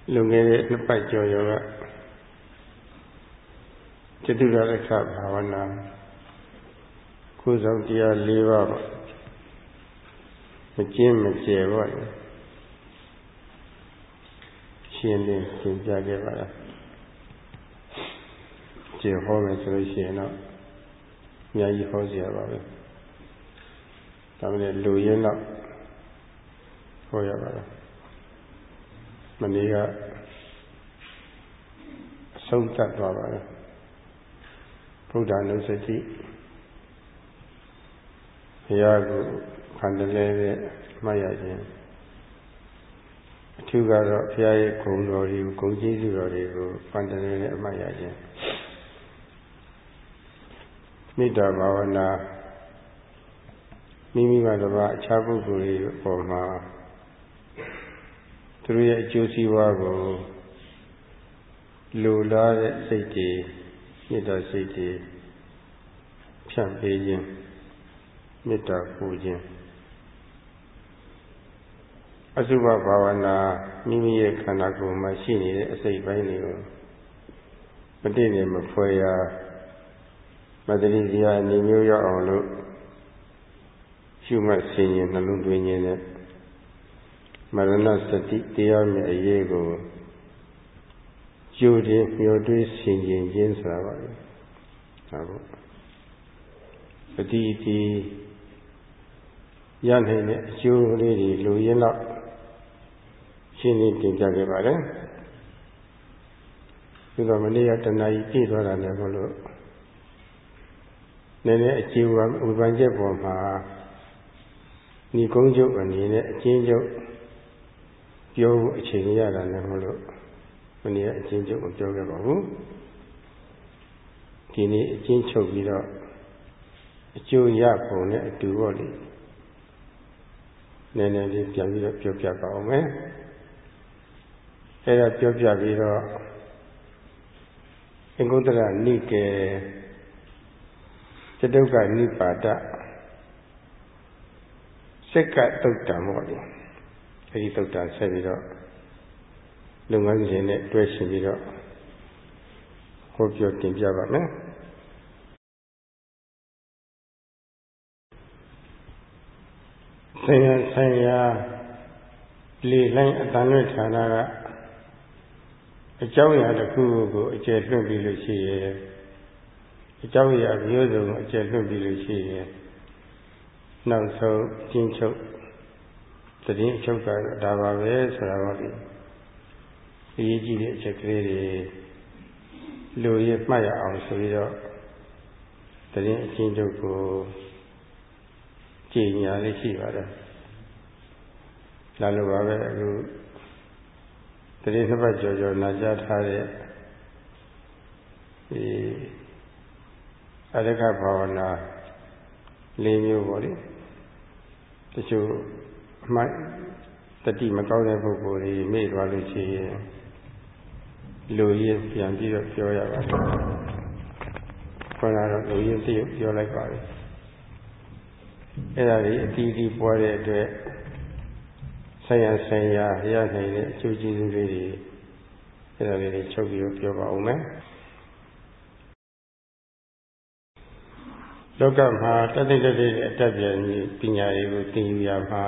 လုံခဲ့တဲ့နှစ်ပတ်ကျော်ကျော်ကကျတုရက္ခဘာဝနာကိုယ်ဆောင်တရား၄ပါးပေါ့မကျင်းမကျယ်ပေါ့ရှင်းလင်းသင်ကြားခဲ့ပါလားကျေဟောမယ်ဆိုလို့ရှိရင်တော့အများကြီးဟောစရာပါပဲဒါပေမဲ့လူရင်းတော့ဟောရပါလားမနေ့ကအဆုံးသတ်သွားပါလားဗုဒ္ဓနုစတိဘုရားကိုခန္ဓာလဲနဲ့မှတ်ရခြင်းအထူးကတော့ဘုရားရဲ့ဂုဏ်တော်တွေကိုဂုဏ်ကျေးဇူးတော်တွေကိုခန္ဓာလဲနဲ့မှတ်ရခြင်းမေတ္တာဘာဝနာမိမိမှာတပါအခြားပုဂ္ဂိုလ်တွေအပေါ်မှာသူတို့ရဲ့အကျိုးစီးပွားကိုလိုလားတဲ့စိတ်တွေမေတ္တာစိတ်တွေဖြန့်ပေးခြင်းမေတ္တာပို့ခြင်းအစုဘဘာဝနာမိမိရဲ့ခန္ဓာကိုယ်မှာရှိနေတဲ့အစိတ်ပိုင်းတွေကိုမတည်နေမဖွဲရမတတိစရာအနေမျိုးရောက်အောင်လို့ရှုမှတ်ဆင်ရင်နှလုံးသွင်းခြင်းနဲ့မရဏစတိတရားမြတ်အရေးကိုကျိုးတင်မျှော်တွေးဆင်ခြင်ခြင်းဆိုတာပါပဲဒါပေါ့ပတိတိရနိုင်တဲ့အကျိုးလေးတွေလူရင်းတော့ရှင်းလင်းတင်ပြခဲ့ပါတယ်ဒီတော့မနေ့ကတဏှာကြီးပြည့်သွားတာလည်းမဟုတ်လို့နည်းနည်းအကျိုးဝေဖန်ချက်ပေါ်မှာညီကုန်းချုပ်အနေနဲ့အချင်းချုပ်ပြောဖို့အချိန်ရတာလည်းမဟုတ်လို့မနေ့ကအချင်းချုပ်မပြောခဲ့ပါဘူးဒီနေ့အချင်းချုပ်ပြီးတော့အကျိုးရပုံနဲ့အတူပေါ့လေနည်းနည်းလေးပြန်ပြီးတော့ပြောပြပါအောင်မယ်အဲ့ဒါပြောပြပြီးတော့အင်္ဂုတ္တရနိကေသတုကနိပါဒစက္ကတုတ်တံပေါ့လေအဲဒီတုတ်တံဆက်ပြီးတော့လုပ်ငန်းစဉ်နဲ့တွဲရှင်ပြီးတော့ဟောပြောတင်ပြပါမယ်ဆိုင်ရာလေလိုင်းအတန်လွင့်ဌာနကအကြောင်းအရာတစ်ခုကိုအကျယ်လွှင့်ပြီးလို့ရှိရင်အကြောင်းအရာမျိုးစုံကိုအကျယ်လွှင့်ပြီးလို့ရှိရင်နောက်ဆုံးကျင်းချုပ်သတင်းအချုပ်ကတော့ဒါပါပဲဆိုတာပေါ့လေအရေးကြီးတဲ့အချက်ကလေးတွေလူရမှတ်ရအောင်ဆိုပြီးတော့သတင်းအချင်းချုပ်ကိုကြည်ညာလေးရှိပါတယ်လာလို့ပါပဲအခုသတင်းနှစ်ပတ်ကျော်ကျော်နာကြားထားတဲ့ဒီအရကဘာဝနာ၄မျိုးပေါ့လေတချို့အမှတ်တတိမကောင်းတဲ့ပုဂ္ဂိုလ်တွေမေ့သွားလို့ရှိရင်လူရင်းပြန်ပြီးတော့ပြောရပါတယ်ခေါင်းကတော့လူရင်းသိပြောလိုက်ပါပြီအဲ့ဒါကြီးအတီးတီးပွားတဲ့အတွက်ဆိုင်ရာရနိုင်တဲ့အကျိုးကျေးဇူးလေးတွေအဲ့ဒါလေးတွေချုပ်ပြီးတော့ပြောပါဦးမယ်လောကမှာတတ်တဲ့အတတ်ဉာဏ်ပညာတွေကိုသင်ယူရမှာ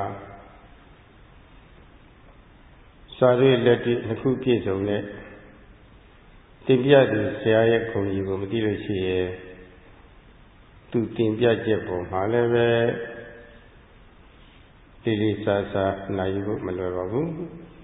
စာရေးလက်တွေ့တစ်ခုပြည့်စုံတဲ့တင်ပြသူဆရာရဲ့ဂုဏ်ကြီးကိုမသိလို့ရှိရင်သူတင်ပြချက်ပေါ်မှာလည်းပဲလေးစားစားနိုင်ဖို့မလွယ်ပါဘူး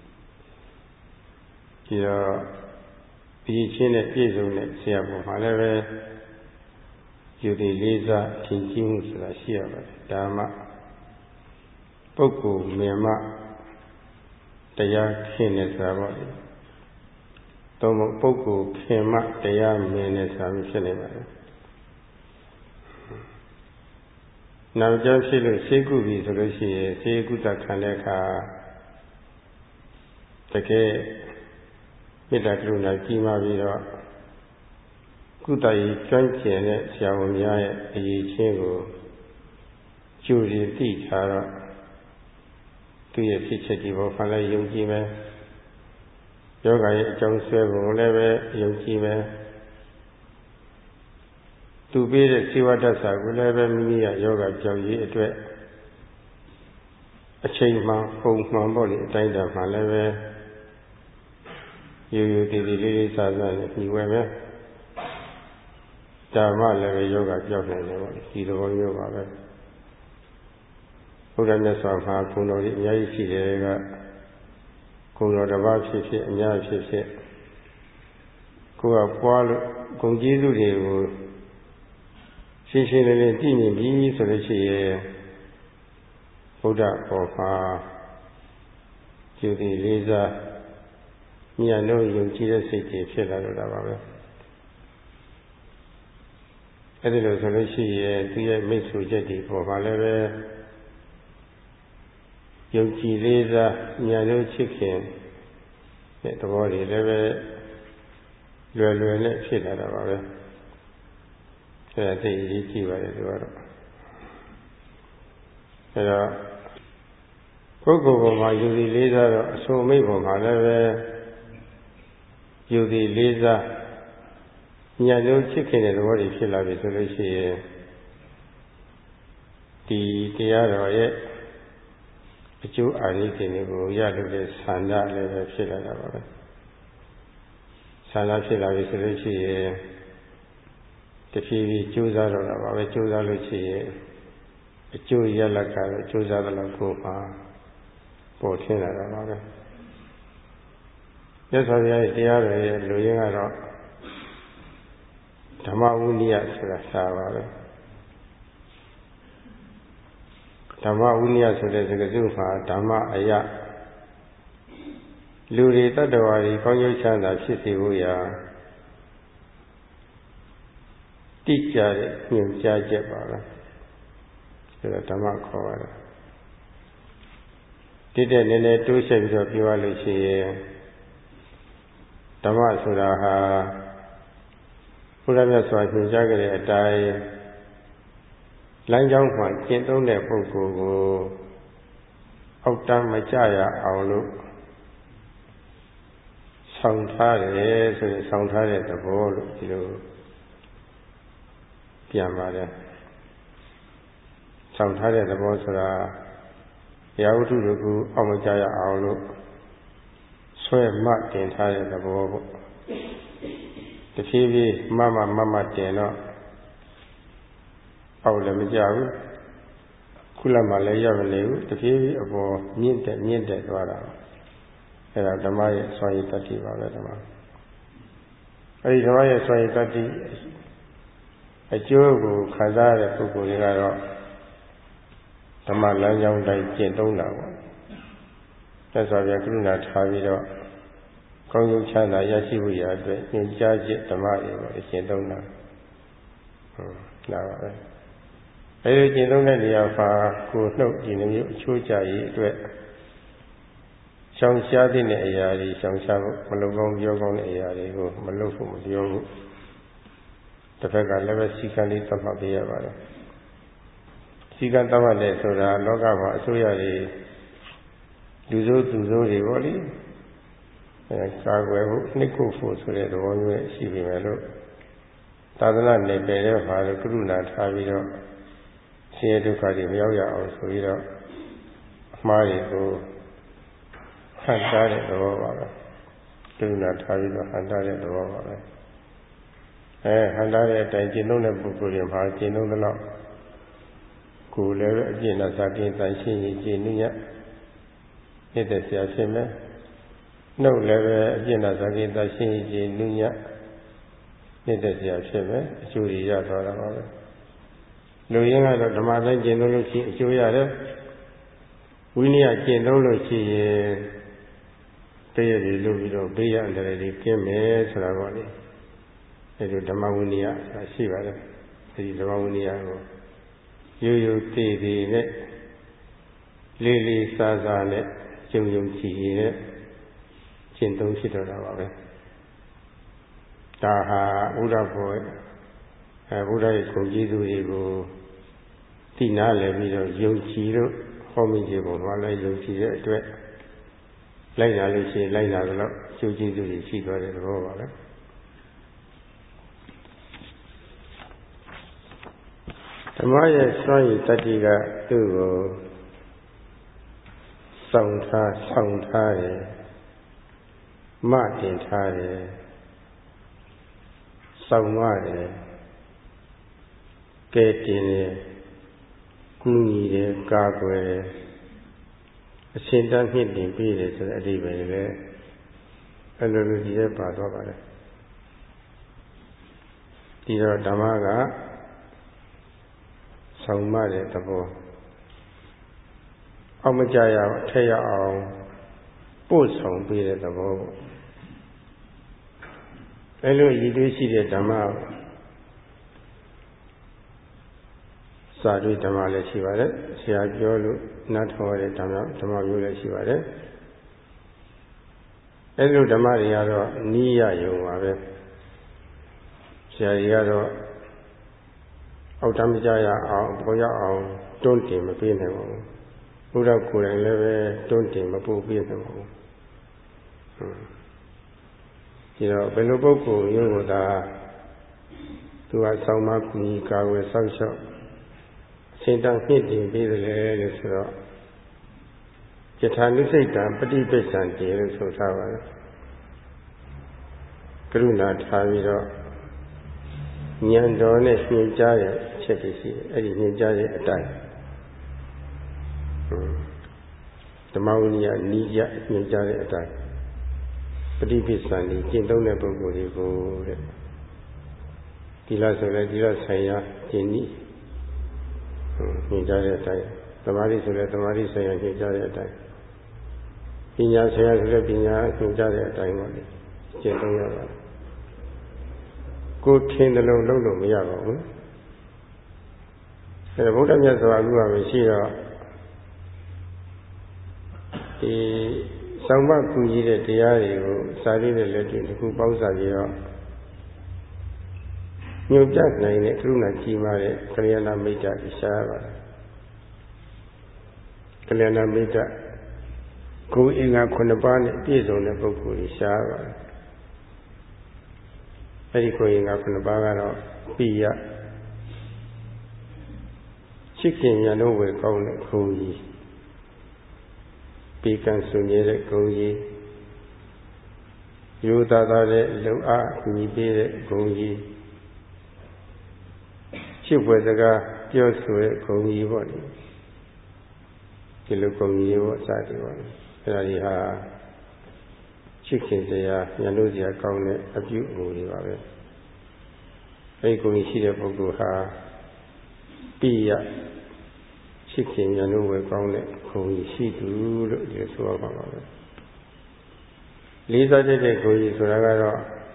ဒီတော့ဒီချင်းနဲ့ပြည့်စုံတဲ့ဆရာပေါ်မှာလည်းပဲယူတည်လေးစားထင်ကြီးမှုဆိုတာရှိရပါတယ်ဒါမှပုဂ္ဂိုလ်မြင်မှတရားခင်နေဆိုတာပေါ့လေသုံးဖို့ပုဂ္ဂိုလ်ခင်မှတရားမြင်နေဆိုတာဖြစ်နေပါတယ်နောက်ကြောင့်ဖြစ်လို့ရှေးကုပြီဆိုလို့ရှိရင်ရှေးကုသခံတဲ့အခါတကယ်မေတ္တာကရုဏာကြီးမားပြီးတော့ကုသရေးကျွမ်းကျင်တဲ့ဆရာဝန်များရဲ့အရေးချင်းကိုကျူရီသိထားတော့သူရဲ့ဖြစ်ချက်ဒီဘောဖန်လိုက်ယုံကြည်မယ်ယောဂရဲ့အကြောင်းဆွဲပုံလည်းပဲယုံကြည်မယ်သူပေးတဲ့စေဝတ္တဆာကိုလည်းပဲမိမိရဲ့ယောဂကြောင့်ရေးအတွက်အချိန်မှပုံမှန်ပေါ့လေအတိုင်းတာမှလည်းပဲရိုးရိုးတည်တည်လေးလေးစားစားနဲ့ညီဝဲမယ်ဓမ္မလည်းပဲယောဂကြောက်နေတယ်ပေါ့ဒီသဘောမျိုးပါပဲဘုရားမြတ်စွာဘုရားဂုဏ်တော်ကြီးအများကြီးရှိတယ်ကဂုဏ်တော်တစ်ပါးဖြစ်ဖြစ်အများဖြစ်ဖြစ်ကိုယ်ကပွားလို့ဂုဏ်ကျေးဇူးတွေကိုရှင်းရှင်းလင်းလင်းသိမြင်ပြီဆိုလို့ရှိရင်ဘုရားပေါ်မှာကျူတည်လေးစားဉာဏ်တို့ယုံကြည်တဲ့စိတ်တွေဖြစ်လာတော့တာပါပဲအဲ့ဒီလိုဆိုလို့ရှိရင်သူရဲ့မိတ်ဆွေချက်တွေပေါ်မှာလည်းပဲယုံကြည်လေးစားဉာဏ်တို့ချစ်ခင်တဲ့သဘောတွေလည်းပဲလွယ်လွယ်နဲ့ဖြစ်လာတာပါပဲအဲ့ဒါသိရေးကြည့်ပါလေသူကတော့အဲ့တော့ပုဂ္ဂိုလ်ပေါ်မှာယုံကြည်လေးစားတော့အဆိုမိတ်ပေါ်မှာလည်းပဲယုံကြည်လေးစားဉာဏ်တို့ချစ်ခင်တဲ့သဘောတွေဖြစ်လာပြီဆိုလို့ရှိရင်ဒီတရားတော်ရဲ့အကျိုးအာရိသင်တွေကိုရလို့တဲ့ဆန္ဒလည်းပဲဖြစ်လာတာပါပဲဆန္ဒဖြစ်လာပြီဆိုလို့ရှိရင်တဖြည်းဖြည်းကြိုးစားတော့တာပါပဲကြိုးစားလို့ရှိရင်အကျိုးရလဒ်ကတော့ကြိုးစားတဲ့လောက်ကိုမှပေါ်ထင်လာတာပါပဲမြတ်စွာဘုရားရဲ့တရားတော်ရဲ့လူရင်းကတော့ဓမ္မဝိနည်းဆိုတာရှားပါပဲဓမ္မဝိနည်းဆိုတဲ့စကားစုမှာဓမ္မအယလူတွေတ attva တွေကောင်းကျိုးချမ်းသာဖြစ်စေဖို့ရာတိကျတဲ့ညွှန်ကြားချက်ပါပဲဒါဓမ္မခေါ်ပါတယ်တိတဲ့နည်းနည်းတိုးဆက်ပြီးတော့ပြောရလို့ရှိရင်ဓမ္မဆိုတာဟာဘုရားမြတ်စွာဘုရားညွှန်ကြားခဲ့တဲ့အတိုင်းလမ်းကြောင်းမှာကျင့်သုံးတဲ့ပုဂ္ဂိုလ်ကိုအောက်တန်းမကြရအောင်လို့ဆောင်ထားတယ်ဆိုရင်ဆောင်ထားတဲ့သဘောလို့ဒီလိုပြန်ပါတယ်ဆောင်ထားတဲ့သဘောဆိုတာရာဝတ္ထုတကူအောက်မကြရအောင်လို့ဆွဲမှတ်တင်ထားတဲ့သဘောပေါ့တဖြည်းဖြည်းမမတင်တော့အောက်လည်းမကြဘူးခုလမှလည်းရောက်မနေဘူးတဖြည်းဖြည်းအပေါ်မြင့်တက်သွားတာအဲ့ဒါဓမ္မရဲ့စွမ်းရည်တတ္တိပါပဲဓမ္မအဲ့ဒီဓမ္မရဲ့စွမ်းရည်တတ္တိအကျိုးကိုခံစားရတဲ့ပုဂ္ဂိုလ်တွေကတော့ဓမ္မလမ်းကြောင်းတိုင်းကျင့်သုံးတာပေါ့သက်စွာပြကရုဏာထားပြီးတော့ကောင်းကျိုးချမ်းသာရရှိဖို့ရအတွက်ညွှန်ကြားချက်ဓမ္မတွေပေါ့ကျင့်သုံးတာလာပါပဲအဲဒီကျင့်သုံးတဲ့နေရာမှာကိုယ်နှုတ်ဒီလိုမျိုးအချိုးကျရေးအတွက်ရှောင်ရှားတဲ့အရာတွေရှောင်ရှားဖို့မလုပ်ကောင်းပြောကောင်းတဲ့အရာတွေကိုမလုပ်ဖို့မပြောဘူးတစ်ဖက်ကလည်းပဲစီကံလေးသတ်မှတ်ပေးရပါတယ်စီကံသတ်မှတ်တဲ့ဆိုတာလောကမှာအစိုးရတွေလူဆိုးသူဆိုးတွေပေါ့လေကာကွယ်ဖို့နှိပ်ကွပ်ဖို့ဆိုတဲ့သဘောမျိုးရှိပြီမယ်လို့သာသနာ့နယ်ပယ်ထဲမှာကရုဏာထားပြီးတော့ဆင်းရဲဒုက္ခတွေမရောက်ရအောင်ဆိုပြီးတော့အမှားတွေကိုဟန်တားတဲ့သဘောပါပဲကရုဏာထားပြီးတော့ဟန်တားတဲ့သဘောပါပဲဟန်တားတဲ့အတိုင်းကျင့်သုံးတဲ့ပုဂ္ဂိုလ်တွေမှာကျင့်သုံးသလောက်ကိုယ်လည်းပဲအကျင့်နဲ့စတင်တန်ရှင်းရင်ကျင့်နည်းနှစ်သက်ဆရာဖြစ်မယ်နှုတ်လည်းပဲအကျင့်နဲ့စတင်တန်ရှင်းရင်ကျင့်နည်းနှစ်သက်ဆရာဖြစ်မယ်အကျိုးရရသွားတာပါပဲလူရင်းကတော့ဓမ္မတိုင်းကျင့်သုံးလို့ရှိရင်အကျိုးရတယ်ဝိနည်းကျင့်သုံးလို့ရှိရင်တရားတွေလုပ်ပြီးတော့ဘေးရအန္တရာယ်တွေကင်းမယ်ဆိုတာပေါ့လေအဲဒီဓမ္မဝိနည်းဆိုတာရှိပါတယ်အဲဒီဓမ္မဝိနည်းကိုရိုးရိုးသေးသေးနဲ့လေးလေးစားစားနဲ့ကြုံကြည်နဲ့ကျင့်သုံးဖြစ်တော့တာပါပဲဒါဟာဘုရားဘောဘုရားရဲ့ဂုဏ်ကျေးဇူးတွေကိုသိနာလည်ပြီးတော့ယုံကြည်လို့ဟောမိခြင်းပေါ်မှာလည်းယုံကြည်တဲ့အတွက်လိုက်လာလို့ရှိရင်လိုက်လာတော့ကျိုးကျေးဇူးတွေရှိသွားတဲ့သဘောပါပဲဓမ္မရဲ့စွမ်းရည်တတ္တိကသူ့ကိုဆောင်ထားတယ်မတင်ထားတယ်ဆောင်ရတယ်ကဲတင်တယ်ကူညီတယ်ကာကွယ်တယ်အရှင်တန်မြင့်တင်ပေးတယ်ဆိုတဲ့အဓိပ္ပာယ်လည်းအလိုလိုဒီထဲပါသွားပါတယ်ဒီတော့ဓမ္မကဆောင်မတဲ့သဘောအောက်မကြရအောင်အထက်ရအောင်ပို့ဆောင်ပေးတဲ့သဘောပေါ့အဲလိုရည်သွေးရှိတဲ့ဓမ္မစာတွေ့ဓမ္မလည်းရှိပါတယ်ဆရာပြောလို့နားထောင်ရတဲ့ဓမ္မမျိုးလည်းရှိပါတယ်အဲလိုဓမ္မတွေကတော့နီးရယုံပါပဲဆရာကြီးကတော့အောက်တမ်းမကြရအောင်ပေါ်ရအောင်တွန်းတင်မပေးနိုင်ပါဘူးဘုရားကိုယ်တိုင်လည်းပဲတွန်းတင်မပို့ပေးနိုင်ပါဘူးဒီတော့ဘယ်လိုပုဂ္ဂိုလ်မျိုးကသာသူကဆောင်းမကူညီကာဝယ်ဆောက်ရှောက်အရှင်တန်မြင့်တင်ပေးတယ်လို့ဆိုတော့ယထာနုစိတ်တံပฏิပိစ္ဆံတေလို့ဆိုထားပါတယ်ကရုဏာထားပြီးတော့ဉာဏ်တော်နဲ့ညွှန်ကြားတဲ့အချက်တွေရှိတယ်အဲ့ဒီညွှန်ကြားတဲ့အတိုင်းဓမ္မဝိနည်းနီးရညွှန်ကြားတဲ့အတိုင်းပฏิပိစ္ဆံဒီကျင့်သုံးတဲ့ပုဂ္ဂိုလ်တွေကိုတဲ့ဒီလားဆိုလဲဒီလားဆိုင်ရာကျင့်နည်းညွှန်ကြားတဲ့အတိုင်းသမာဓိဆိုလဲသမာဓိဆိုင်ရာညွှန်ကြားတဲ့အတိုင်းပညာဆိုင်ရာဆိုလဲပညာညွှန်ကြားတဲ့အတိုင်းပေါ့လေကျင့်သုံးရပါတယ်ကိုယ်ထင်တယ်လို့လုပ်လို့မရပါဘူးအဲဒါဗုဒ္ဓမြတ်စွာဘုရားမရှိတော့ဒီဆောင်မကူကြီးတဲ့တရားတွေကိုစာရင်းနဲ့လက်တွေ့တစ်ခုပေါင်းစာပြီးတော့ညွှန်ပြနိုင်တဲ့ကရုဏာကြီးမားတဲ့ကလျာဏမိတ်္တရှားပါတယ်ကလျာဏမိတ်္တကိုယ်အင်္ဂါ9ပါးနဲ့ပြည့်စုံတဲ့ပုဂ္ဂိုလ်ကြီးရှားပါတယ်အဲဒီကိုယ်အင်္ဂါ9ပါးကတော့ပိယချစ်ခင်ရလို့ဝေကောင်းတဲ့ဂုဏ်ကြီးပေကံဆွေနေတဲ့ဂုဏ်ကြီးရိုးသားသားတဲ့လုံအားအညီပေးတဲ့ဂုဏ်ကြီးချစ်ဖွယ်စကားပြောဆိုတဲ့ဂုဏ်ကြီးပေါ့လေဒီလိုဂုဏ်ကြီးတွေပေါ့အစတွေပေါ့အဲဒါကြီးဟာချစ်ခင်စရာညှလို့စရာကောင်းတဲ့အပြုအမူတွေပါပဲအဲဒီဂုဏ်ကြီးရှိတဲ့ပုဂ္ဂိုလ်ဟာပိယချစ်ခင်ညှလို့ဝယ်ကောင်းတဲ့ဂုဏ်ကြီးရှိသူလို့ဒီဆိုရမှာပါပဲလေးစားတဲ့ဂုဏ်ကြီးဆိုတာကတော့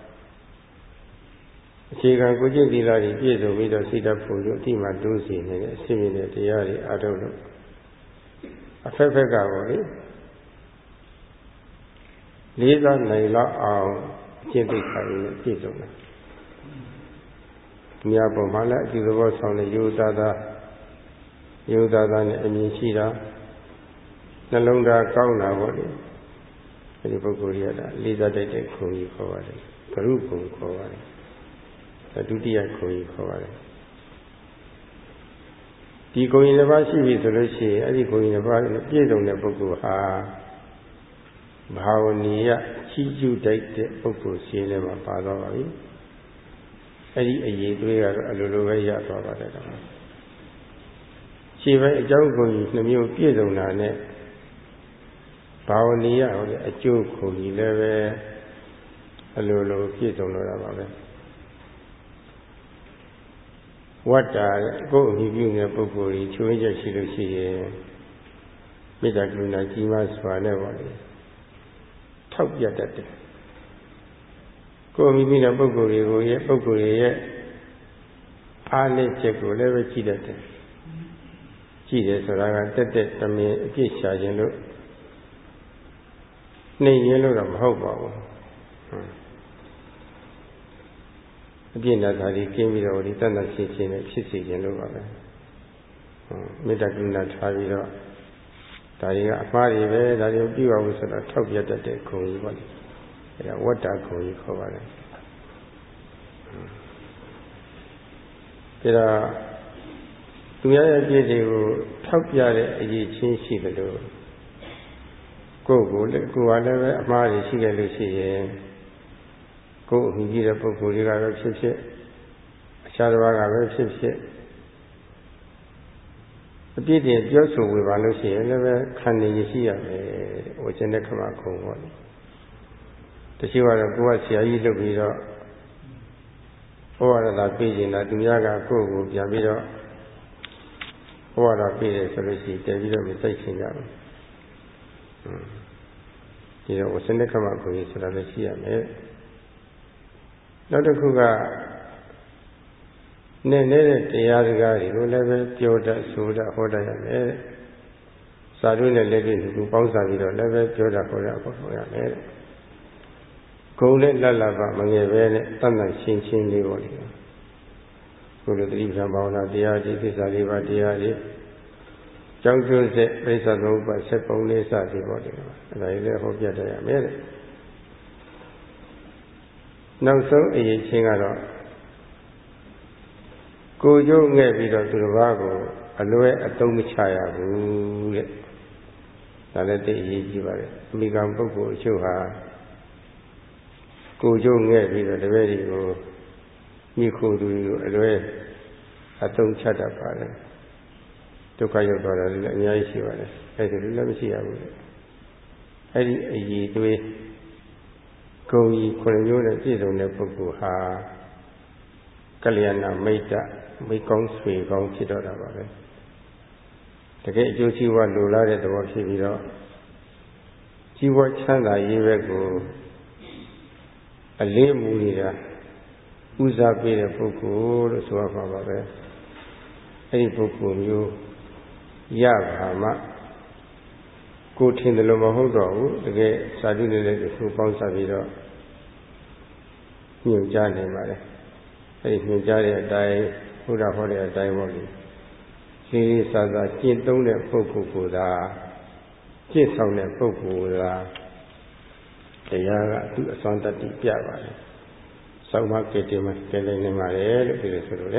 အခြေခံကိုကျင့်သီလတွေပြည့်စုံပြီးတော့စိတ်ဓာတ်ဖို့လို့အတိမတိုးစီနေတဲ့အစစ်မြစ်တဲ့တရားတွေအားထုတ်လို့အဖက်ဖက်ကပေါ့လေလေးစားနိုင်လောက်အောင်အကျင့်သိက္ခာတွေပြည့်စုံတယ်။မြတ်ဘုံမှာလည်းအကျိုးသဘောဆောင်တဲ့ယောသားနဲ့အမြင်ရှိတာနှလုံးသားကောင်းတာပေါ့လေ။အဲဒီပုဂ္ဂိုလ်ကြီးကလေးစားတတ်တဲ့ခုံကြီးခေါ်ပါတယ်။ဂရုခုံခေါ်ပါတယ်။ဒုတိယခုံကြီးခေါ်ပါတယ်။ဒီခုံကြီးတစ်ပါးရှိပြီဆိုလို့ရှိရင်အဲဒီခုံကြီးတစ်ပါးပြည့်စုံတဲ့ပုဂ္ဂိုလ်ဟာဘာဝနီယချီးကျူးတတ်တဲ့ပုဂ္ဂိုလ်ရှိနေမှာပါတော့ပါပြီအဲ့ဒီအရေးသွေးကတော့အလိုလိုပဲရသွားပါတယ်တော့ခြေပိုင်းအကြောင်းကိုနှမျိုးပြည့်စုံတာနဲ့ဘာဝနီယဟောတဲ့အကျိုးကိုကြီးလည်းပဲအလိုလိုပြည့်စုံတော့တာပါပဲဝတ္တာကိုယ်အမိပြုတဲ့ပုဂ္ဂိုလ်ကြီးချွေးချက်ရှိလို့ရှိရင်မေတ္တာကရုဏာကြီးမားစွာနဲ့ပါလေထောက်ပြတတ်တယ်ကိုယ်မိမိတဲ့ပုဂ္ဂိုလ်တွေကိုပုဂ္ဂိုလ်ရဲ့အားနည်းချက်ကိုလည်းပဲကြည့်တတ်တယ်ကြည့်တယ်ဆိုတာကတက်တက်တမင်အပြစ်ရှာခြင်းလို့နှိမ်ရင်လို့တော့မဟုတ်ပါဘူးအပြစ်နဲ့သာဒီကင်းပြီးတော့ဒီတဏ္ဍရှင်းနဲ့ဖြစ်စေခြင်းလို့ပါပဲမေတ္တာကရုဏာထားပြီးတော့ဒါတွေကအမှားတွေပဲဒါတွေကိုပြုအောင်ဆိုတော့ထောက်ပြတတ်တဲ့ခုံကြီးပေါ့လေအဲဒါဝတ္တခုံကြီးခေါ်ပါတယ်ဒါသူများရဲ့ပြည့်တွေကိုထောက်ပြတဲ့အရေးချင်းရှိတယ်လို့ကိုယ်ကလည်းအမှားတွေရှိခဲ့လို့ရှိရင်ကိုယ်အမိကြီးတဲ့ပုဂ္ဂိုလ်တွေကပဲဖြစ်ဖြစ်အခြားတစ်ပါးကပဲဖြစ်ဖြစ်အပြည့်တင်ပြောဆိုဝေပါလို့ရှိရင်လည်းပဲခံနေရရှိရမယ်ဝကျင်တဲ့ခမခုံပေါ့တချို့ကတော့ကိုယ်ကဆရာကြီးလုပ်ပြီးတော့ဟောရတာပြေးနေတာသူများကကိုယ့်ကိုပြန်ပြီးတော့ဟောရတာပြေးတယ်ဆိုလို့ရှိရင်တည်ပြီးတော့မစိတ်ချင်ကြဘူးဒီတော့ဝစနခမကိုကြီးဆိုတာလည်းရှိရမယ်နောက်တစ်ခုကနေတဲ့တရားစကားတွေကိုလည်းပဲပြောတတ်ဆိုတတ်ဟောတတ်ရမယ်စာတို့နဲ့လည်းပြီးသူပေါင်းစားပြီးတော့လည်းပဲပြောတတ်ဟောတတ်ဟောရမယ်ဂုံနဲ့လတ်လတ်ပါမငယ်ပဲနဲ့တတ်တတ်ရှင်းရှင်းလေးပေါ့လေကိုလိုတိပ္ပံဘာဝနာတရားဒီသစ္စာလေးပါးတရားတွေကျောင်းကျွန်းဆက်ပြိဿသုံးပါးဆက်ပုံလေးစသည်ပေါ့လေအဲ့ဒါကြီးလည်းဟောပြတတ်ရမယ်တဲ့နောက်ဆုံးအရေးချင်းကတော့ကိုကျိုးငဲ့ပြီးတော့သူတစ်ပါးကိုအလွဲအသုံးမချရဘူးတဲ့ဒါလည်းသိအရေးကြီးပါတယ်အမိကံပုဂ္ဂိုလ်အချို့ဟာကိုကျိုးငဲ့ပြီးတော့တပည့်တွေကိုမိခိုသူတွေကိုအလွဲအသုံးချတတ်ပါတယ်ဒုက္ခရောက်သွားတာလည်းအများကြီးရှိပါတယ်အဲ့ဒါလည်းမရှိရဘူးအဲ့ဒီအည်သွေးဂုံကြီးခုနှစ်မျိုးနဲ့ပြည့်စုံတဲ့ပုဂ္ဂိုလ်ဟာကလျာဏမိတ်တမိကောင်းဆွေကောင်းဖြစ်တော့တာပါပဲတကယ်အကျိုးရှိဝလိုလားတဲ့သဘောဖြစ်ပြီးတော့ជីវချမ်းသာရေးဘက်ကိုအလေးမူနေတာဥစားပေးတဲ့ပုဂ္ဂိုလ်လို့ဆိုရမှာပါပဲအဲ့ဒီပုဂ္ဂိုလ်မျိုးရပါမှကိုထင်တယ်လို့မဟုတ်တော့ဘူးတကယ်စာတုလေးလေးကိုပေါင်းစပ်ပြီးတော့ညွှန်ကြားနေပါလေအဲ့ဒီညွှန်ကြားတဲ့အတိုင်းဘုရားဟောတဲ့အတိုင်းပေါ့လေလေးလေးစားစားကျင့်သုံးတဲ့ပုဂ္ဂိုလ်ကိုသာကျင့်ဆောင်တဲ့ပုဂ္ဂိုလ်သာတရားကသူ့အစွမ်းတတ္တိပြပါတယ်သောမကေတိမကဲလည်းနေပါလေလို့ပြောလို့ဆိုလို့လေ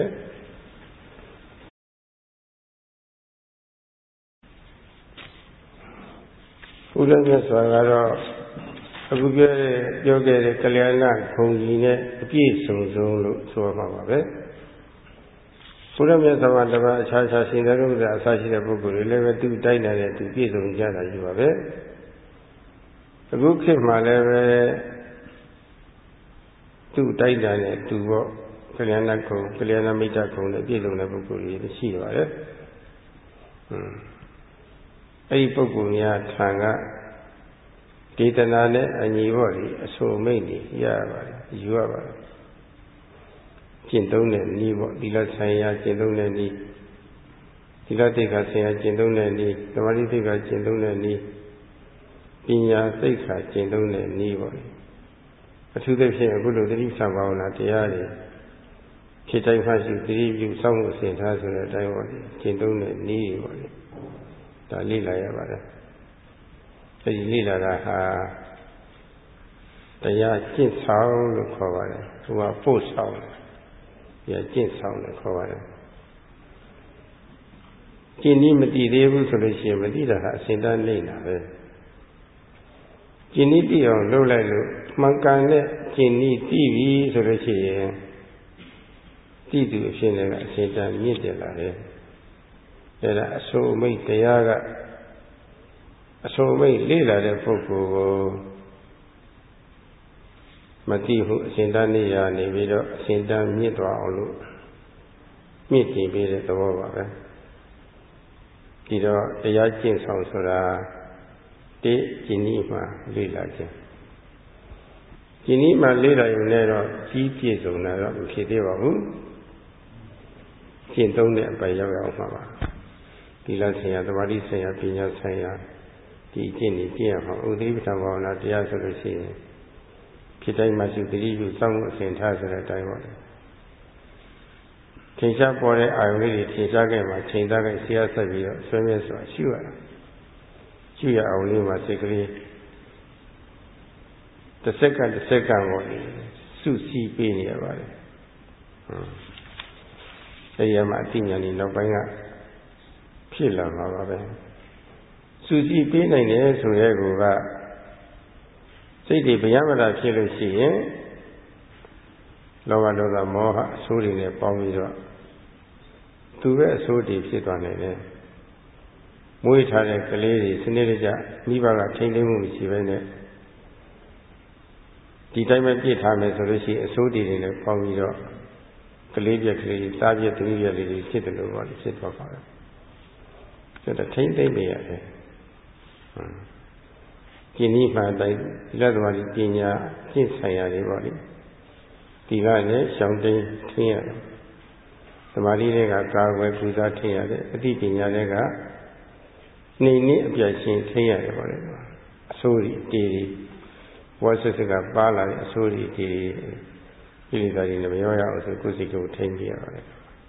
ဘုရားမြတ်စွာကတော့အခုပြောခဲ့တဲ့ကလျာဏဂုံကြီးနဲ့အပြည့်စုံဆုံးလို့ဆိုရမှာပါပဲဘုရားမြတ်စွာကတပါးအခြားရှင်သာရိပုတ္တရာအစရှိတဲ့ပုဂ္ဂိုလ်တွေလည်းပဲသူတိုက်နေတဲ့သူပြည့်စုံကြတာကြီးပါပဲအခုခေတ်မှာလည်းပဲသူတိုက်တာနဲ့သူပေါ့ကလျာဏဂုံကလျာဏမိတ်တဂုံနဲ့ပြည့်စုံတဲ့ပုဂ္ဂိုလ်တွေရှိပါတယ်အဲ့ဒီပုဂ္ဂိုလ်များထံကဒေသနာနဲ့အညီပေါ့လေအဆိုမိတ်နေရပါတယ်ယူရပါတယ်ကျင့်သုံးတဲ့နည်းပေါ့သီလဆိုင်ရာကျင့်သုံးတဲ့နည်းသီလတိတ်္ခာဆိုင်ရာကျင့်သုံးတဲ့နည်းသမာဓိတိတ်္ခာကျင့်သုံးတဲ့နည်းပညာသိက္ခာကျင့်သုံးတဲ့နည်းပေါ့လေအထူးသဖြင့်အခုလိုသတိဆောင်ဘာဝနာတရားတွေဖြစ်တိုင်းမှရှိသတိပြုစောင့်မှုစင်ထားဆိုတဲ့အတိုင်းပေါ့လေကျင့်သုံးတဲ့နည်းတွေပေါ့လေဒါလေ့လာရပါတယ်အဲဒီလေ့လာတာဟာတရားကျင့်ဆောင်လို့ခေါ်ပါတယ်သူကပို့ဆောင်တယ်ကျင့်ဆောင်လို့ခေါ်ပါတယ်ကျင့်နည်းမတည်သေးဘူးဆိုလို့ရှိရင်မတည်တာဟာအစဉ်တန်းနေတာပဲကျင့်နည်းတည်အောင်လုပ်လိုက်လို့မှန်ကန်တဲ့ကျင့်နည်းတည်ပြီဆိုလို့ရှိရင်တည်သူအဖြစ်နဲ့ကအစဉ်တန်းမြင့်တက်လာတယ်ဒါကအဆိုအမိတ်တရားကအဆိုအမိတ်လေ့လာတဲ့ပုဂ္ဂိုလ်ကိုမတိဟုအစဉ်တန်းနေရနေပြီးတော့အစဉ်တန်းမြင့်သွားအောင်လို့မြင့်တင်ပေးတဲ့သဘောပါပဲဒီတော့တရားကျင့်ဆောင်ဆိုတာတိကျင့်နည်းမှလေ့လာခြင်းကျင့်နည်းမှလေ့လာရင်လည်းတော့ကြီးပြည့်စုံတာတော့မဖြစ်သေးပါဘူးကျင့်သုံးတဲ့အပိုင်းရောက်အောင်မှာပါသီလဆိုင်ရာသမာဓိဆိုင်ရာပညာဆိုင်ရာဒီကျင့်နေကျင့်ရမှာဥဒိပ္ပတဘာဝနာတရားဆိုလို့ရှိရင်ဖြစ်တိုင်းမှရှိသတိပြုစောင့်မှုအစဉ်ထားဆိုတဲ့အတိုင်းပါထင်ရှားပေါ်တဲ့အာယုလေးတွေထင်ရှားခဲ့မှာချိန်သားခဲ့ဆရာဆက်ပြီးတော့ဆွေးမြဲစွာရှိရတာကျွရအောင်လေးမှာစိတ်ကလေးတစ်စက္ကန့်ပေါ့လေစုစည်းပေးနေရပါတယ်အဲဒီမှာအသိဉာဏ်ဒီနောက်ပိုင်းကဖြစ်လာမှာပါပဲစုစည်းပေးနိုင်တယ်ဆိုရဲကိုကစိတ်တွေဗျာမတာဖြစ်လို့ရှိရင်လောဘဒေါသမောဟအဆိုးတွေနဲ့ပေါင်းပြီးတော့သူပဲအဆိုးတွေဖြစ်သွားနိုင်တယ်မွေးထားတဲ့ကလေးတွေစနစ်တကျမိဘကထိန်းသိမ်းမှုမရှိဘဲနဲ့ဒီတိုင်းပဲပြစ်ထားမယ်ဆိုလို့ရှိရင်အဆိုးတွေနဲ့ပေါင်းပြီးတော့ကလေးပြက်ကလေးသားပြက်သမီးပြက်လေးတွေဖြစ်တယ်လို့ပေါ့ဖြစ်သွားပါပဲဆိုတော့ထိန်းသိမ်းနေရတယ်ကျင့်ဤမှတိုင်းဒီလိုသမားပညာကျင့်ဆိုင်ရတယ်ပေါ့လေဒီကလည်းရှောင်းတိန်ထင်းရတယ်သမာဓိတွေကကာဝယ်ပူဇော်ထင်းရတယ်အသိပညာတွေကနှိမ့်နှင်းအပြတ်ရှင်းထင်းရတယ်ပေါ့လေအဆိုးတွေတေးတွေဝါဆက်ကပါလာတဲ့အဆိုးတွေတေးတွေကိလေသာတွေနဲ့မရောရအောင်ဆိုကိုယ်စိတ်ကိုထိန်းပြရပါတယ်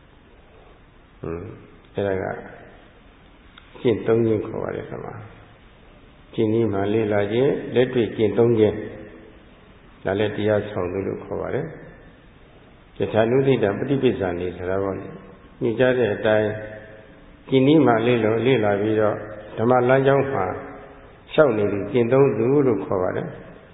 အဲ့ဒါကကျင့်သုံးခြင်းခေါ်ပါတယ်ခမကျင့်ဤမှလေ့လာခြင်းလက်တွေ့ကျင့်သုံးခြင်းဒါလည်းတရားဆောင်သူလို့ခေါ်ပါတယ်ယထာနုသိတပฏิပိစ္ဆာနေဆိုတာပေါ့ညွှန်ကြားတဲ့အတိုင်းကျင့်ဤမှလေ့လာပြီးတော့ဓမ္မလမ်းကြောင်းမှာလျှောက်နေသူကျင့်သုံးသူလို့ခေါ်ပါတယ်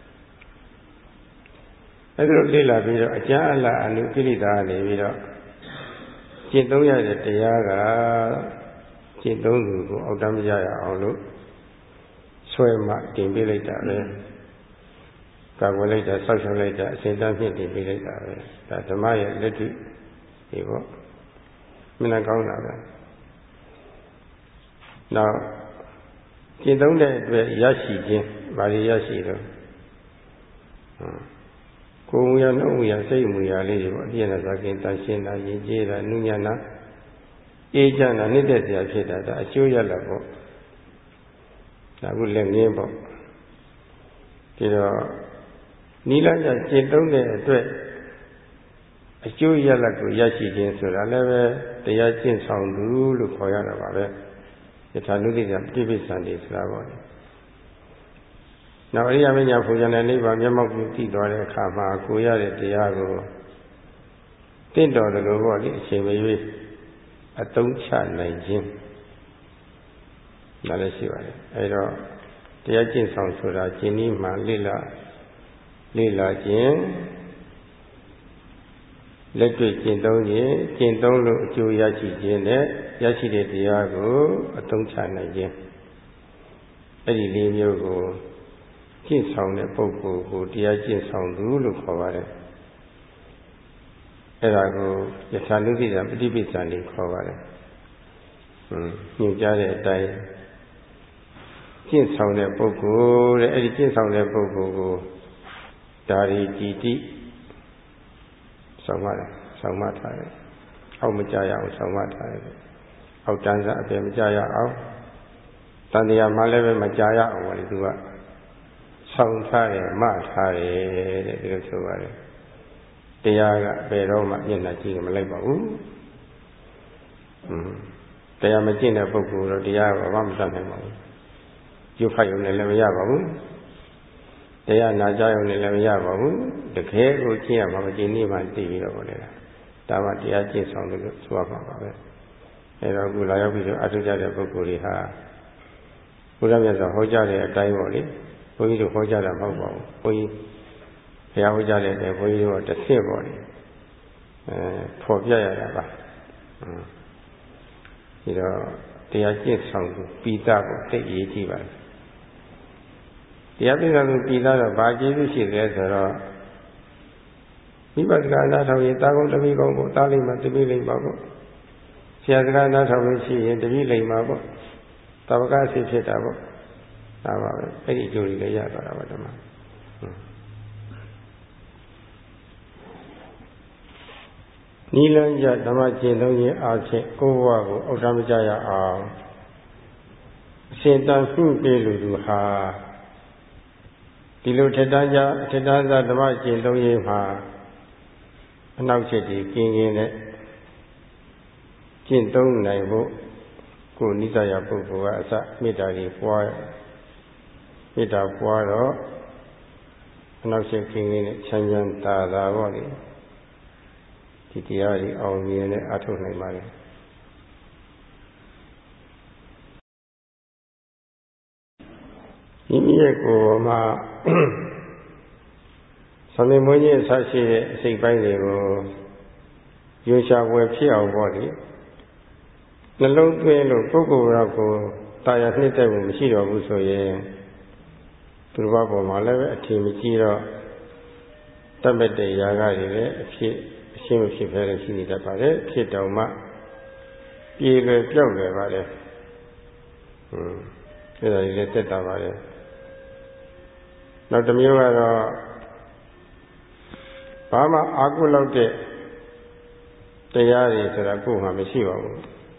အဲဒီလိုလေ့လာပြီးတော့အကျဉ်းအလအနုကိလေသာနေပြီးတော့ကျင့်သုံးရတဲ့တရားကကျင့်သုံးသူကိုအောက်တမ်းမရရအောင်လို့ဆွဲမှတင်ပေးလိုက်တာပဲကာကွယ်လိုက်တာဆောက်ရှောက်လိုက်တာအစဉ်တန်းဖြင့်တင်ပေးလိုက်တာပဲဒါဓမ္မရဲ့လက်တွေ့ဒီပေါ့မင်းကောင်းတာပဲနောက်ကျင့်သုံးတဲ့အတွက်ရရှိခြင်းဗာရီရရှိတော့ကိုယ်မူရနှုတ်မူရစိတ်မူရလေးတွေပေါ့အပြည့်နဲ့သာခင်တန်ရှင်းတာယဉ်ကျေးတာနုညံ့တာအေးချမ်းတာနှိမ့်သက်စရာဖြစ်တာဒါအကျိုးရလဒ်ပေါ့ဒါခုလက်ငင်းပေါ့ဒီတော့နိလញ្ញကျင့်သုံးတဲ့အတွက်အကျိုးရလဒ်ကိုရရှိခြင်းဆိုတာလည်းပဲတရားကျင့်ဆောင်သူလို့ခေါ်ရတာပါပဲယထာနုသိတပฏิပိစ္ဆာနေဆိုတာပေါ့နောက်အရိယာမညာပူဇာနဲ့နိဗ္ဗာန်မျက်မှောက်ပြုသိသွားတဲ့အခါမှာကိုရတဲ့တရားကိုတင့်တော်တယ်လို့ပေါ့လေအချိန်မရွေးအသုံးချနိုင်ခြင်းဒါလည်းရှိပါတယ်အဲဒါတရားကျင့်ဆောင်ဆိုတာကျင့်ဤမှလေ့လာခြင်းလက်တွေ့ကျင့်သုံးခြင်းကျင့်သုံးလို့အကျိုးရရှိခြင်းနဲ့ရရှိတဲ့တရားကိုအသုံးချနိုင်ခြင်းအဲ့ဒီလေးမျိုးကိုကျင့်ဆောင်တဲ့ပုဂ္ဂိုလ်ကိုတရားကျင့်ဆောင်သူလို့ခေါ်ပါတယ်အဲ့ဒါကိုယထာနုသိတပฏิပိစ္ဆာနေခေါ်ပါတယ်ညွှန်ကြားတဲ့အတိုင်းကျင့်ဆောင်တဲ့ပုဂ္ဂိုလ်တဲ့အဲ့ဒီကျင့်ဆောင်တဲ့ပုဂ္ဂိုလ်ကိုဒါရီကြည်တိဆောင်မထားတယ်အောက်မကြရအောင်ဆောင်မထားတယ်အောက်တန်းစားအပြင်မကြရအောင်တန်တရားမှလည်းပဲမကြရအောင်လေသူကဆောင်ထားတယ်မထားတယ်တဲ့ဒီလိုဆိုပါတယ်တရားကဘယ်တော့မှမျက်နှာကြည့်မလိုက်ပါဘူးတရားမကျင့်တဲ့ပုဂ္ဂိုလ်တော့တရားကဘာမှမတတ်နိုင်ပါဘူးကျုပ်ဖတ်ရုံနဲ့လည်းမရပါဘူးတရားနာကြရုံနဲ့လည်းမရပါဘူးတကယ်ကိုကျင့်ရမှာမကျင့်နည်းမှသိပြီးတော့လေဒါမှတရားကျင့်ဆောင်လို့ဆိုရမှာပါပဲအဲတော့အခုလာရောက်ပြီးတော့အထုကြတဲ့ပုဂ္ဂိုလ်တွေဟာဘုရားမြတ်စွာဟောကြားတဲ့အတိုင်းပေါ့လေဘုန်းကြီးတို့ဟောကြားတာမဟုတ်ပါဘူးဘုန်းကြီးဘုရားဟောကြားတဲ့အတိုင်းဘုန်းကြီးတို့တစ်ဆင့်ပေါ့လေဖော်ပြရတာပါဒီတော့တရားကျင့်ဆောင်သူပိဋကကိုသိအရေးကြီးပါတယ်တရားကျင့်ဆောင်သူပိဋကတော့ဘာကျေးဇူးရှိတယ်ဆိုတော့မိဘစကားနားထောင်ရင်တာကုန်းတပည့်ကောင်းကိုတားလိမ့်မှာတပည့်လိမ့်ပါပေါ့ဆရာစကားနားထောင်လို့ရှိရင်တပည့်လိမ့်မှာပေါ့တဝကစိတ်ဖြစ်တာပေါ့ဒါပါပဲအဲ့ဒီအကျိုးတွေလည်းရသွားတာပါဓမ္မနိလញ្ញဓမ္မကျင့်သုံးခြင်းအားဖြင့်ကိုယ်ဘဝကိုအောက်တမ်းမကြရအောင်အရှင်တန်မှုပေးလူသူဟာဒီလိုထက်တန်းသာဓမ္မကျင့်သုံးရေးမှာအနောက်ချက်တွေကင်းနဲ့ကျင့်သုံးနိုင်ဖို့ကိုယ်နိစ္စယပုဂ္ဂိုလ်ကအစမေတ္တာကြီးပွားမေတ္တာပွားတော့အနောက်ရှေ့ခင်းခင်းနဲ့ချမ်းချမ်းသာသာပေါ့လေဒီတရားကြီးအောင်မြင်နဲ့အထုတ်နိုင်ပါလေမိမိရဲ့ကိုယ်မှာသမင်မွေးခြင်းအစရှိတဲ့အစိတ်ပိုင်းတွေကိုရွှေရှာဝယ်ဖြစ်အောင်ပေါ့လေနှလုံးသွင်းလို့ပုဂ္ဂိုလ်ရောက်ကိုတာယာနှစ်သက်မှုမရှိတော့ဘူးဆိုရင်သူတစ်ပါးပေါ်မှာလည်းပဲအထင်မကြီးတော့တတ်မဲ့တဲ့ຢာကတွေလည်းအရှင်းမဖြစ်ဖဲလည်းရှိနေတတ်ပါတယ်ဖြစ်တော်မှပြေလွယ်ပြောက်လွယ်ပါတယ်အဲ့ဒါကြီးလည်းတက်တာပါတယ်နောက်တစ်မျိုးကတော့ဘာမှအာကုလောက်တဲ့တရားတွေဆိုတာကိုယ်မှမရှိပါဘူး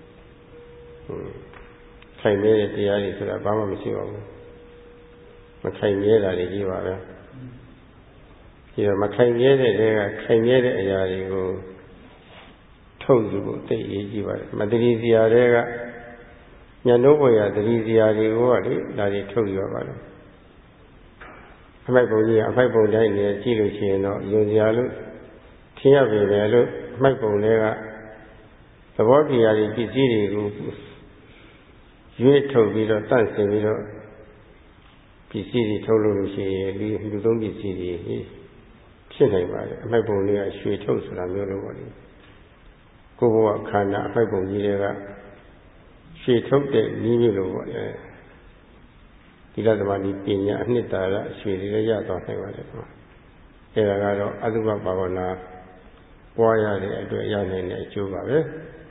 ခိုင်မြဲတဲ့တရားတွေဆိုတာဘာမှမရှိပါဘူးမခိုင်မြဲတာတွေကြီးပါပဲဒီတော့မခိုင်မြဲတဲ့တွေကခိုင်မြဲတဲ့အရာတွေကိုထုတ်ယူဖို့သိအရေးကြီးပါတယ်မတတိစရာတွေကညနှိုးပေါ်ရတတိစရာတွေကိုကလေဒါတွေထုတ်ယူရပါတယ်အမိုက်ပုံကြီးကအမိုက်ပုံတိုင်းနေကြည့်လို့ရှိရင်တော့ယုံစရာလို့ထင်ရပေပဲလို့အမိုက်ပုံတွေကသဘောတရားတွေပစ္စည်းတွေကိုရွေးထုတ်ပြီးတော့တန့်စင်ပြီးတော့ပစ္စည်းတွေထုတ်လို့ရှိရင်ဒီလူသုံးပစ္စည်းတွေဖြစ်နိုင်ပါတယ်အမိုက်ပုံတွေကရွှေထုတ်ဆိုတာမျိုးလိုပေါ့လေကိုယ်ဘဝခန္ဓာအမိုက်ပုံကြီးတွေကရွှေထုတ်တဲ့နည်းမျိုးလိုပေါ့လေဒီလသမารီပညာအနှစ်သာရရွှေတွေလည်းရသွားနိုင်ပါတယ်ကွာအဲဒါကတော့အတုပဘာဝနာပွားရတဲ့အတွက်ရနိုင်တဲ့အကျိုးပါပဲ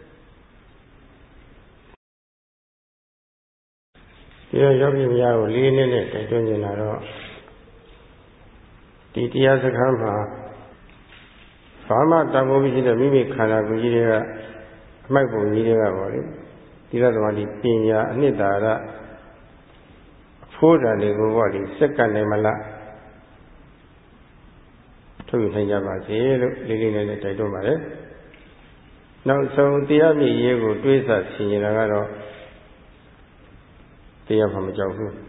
ဒီတော့ယောဂီများကိုလေးနည်းနဲ့တိုက်တွန်းနေတာတော့ဒီတရားစခန်းမှာဘာမှတန်ဖိုးမရှိတဲ့မိမိခန္ဓာကိုယ်ကြီးတွေကအမိုက်ပုံကြီးတွေကပေါ့လေဒီလသမารီပညာအနှစ်သာရဖိုးတာတွေကိုပေါ့လေစက္ကန့်နိုင်မလားထုတ်ယူနိုင်ကြပါစေလို့လေးလေးနဲ့တိုက်တွန်းပါတယ်နောက်ဆုံးတရားမြည်ရေးကိုတွေးဆဆင်ခြင်တာကတော့တရားမှမကြောက်ဘူး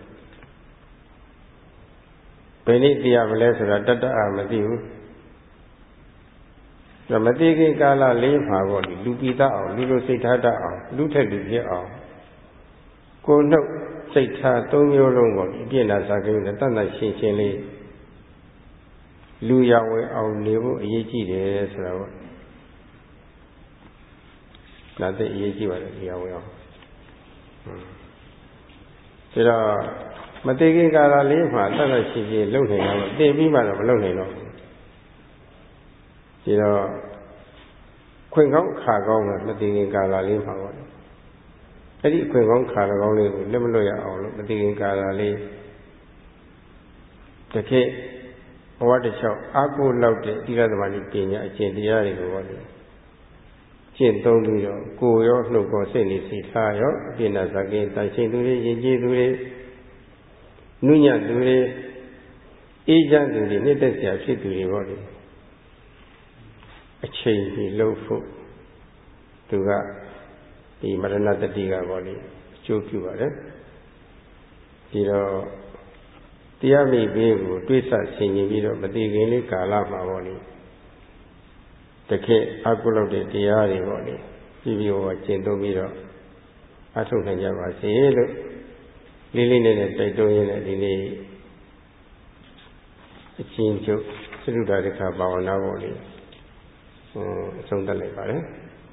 ဘယ်နည်းတရားမလဲဆိုတာတတ်တအားမသိဘူးမသိခင်ကာလလေးမှာပေါ့လေလူပိသအောင်လူလိုစိတ်ထားတတ်အောင်လူထက်လူဖြစ်အောင်ကိုယ်နှုတ်စိတ်ထားသုံးမျိုးလုံးကိုအပြည့်နာစာကိန်းနဲ့တတ်တတ်ရှင်းရှင်းလေးလူရဝဲအောင်နေဖို့အရေးကြီးတယ်ဆိုတာပေါ့ဒါသိအရေးကြီးပါတယ်လူရဝဲအောင်ဒါတော့မသိခင်ကာလလေးမှာတတ်တတ်ရှင်းရှင်းလုပ်နိုင်တော့သိပြီးမှတော့မလုပ်နိုင်တော့ဘူးဒါတော့ခွင့်ကောင်းခါကောင်းပဲမသိခင်ကာလလေးမှာပေါ့အဲ့ဒီအခွင့်ကောင်းခါကောင်းလေးကိုလက်မလွတ်ရအောင်လို့မသိခင်ကာလလေးတခေတ်ဘဝတစ်လျှောက်အာကိုလောက်တဲ့သီလသမารိပညာအကျင့်တရားတွေကိုပေါ့လေကျင့်သုံးပြီးတော့ကိုယ်ရောနှုတ်ကောစိတ်နေစိတ်ထားရောအပြည့်နာစကိန်းတန်ရှင်းသူတွေယဉ်ကျေးသူတွေနုညံ့သူတွေအေးချမ်းသူတွေနှစ်သက်စရာဖြစ်သူတွေပေါ့လေအချိန်ကြီးလို့ဖို့သူကဒီမရဏတတိကပေါ့လေအကျိုးပြုပါတယ်ဒီတော့တရားမိဘေးကိုတွေးဆဆင်ခြင်ပြီးတော့မတိခင်လေးကာလမှာပေါ့လေတခေတ်အကုလောက်တဲ့တရားတွေပေါ့လေပြီးပြီးတော့ကျင့်သုံးပြီးတော့အထုတ်နိုင်ကြပါစေလို့လေးလေးနဲ့တိုက်တွန်းရင်းနဲ့ဒီနေ့အချင်းချုပ်သရုဒ္ဓရခဘာဝနာပေါ့လေအဆုံးသတ်လိုက်ပါတယ်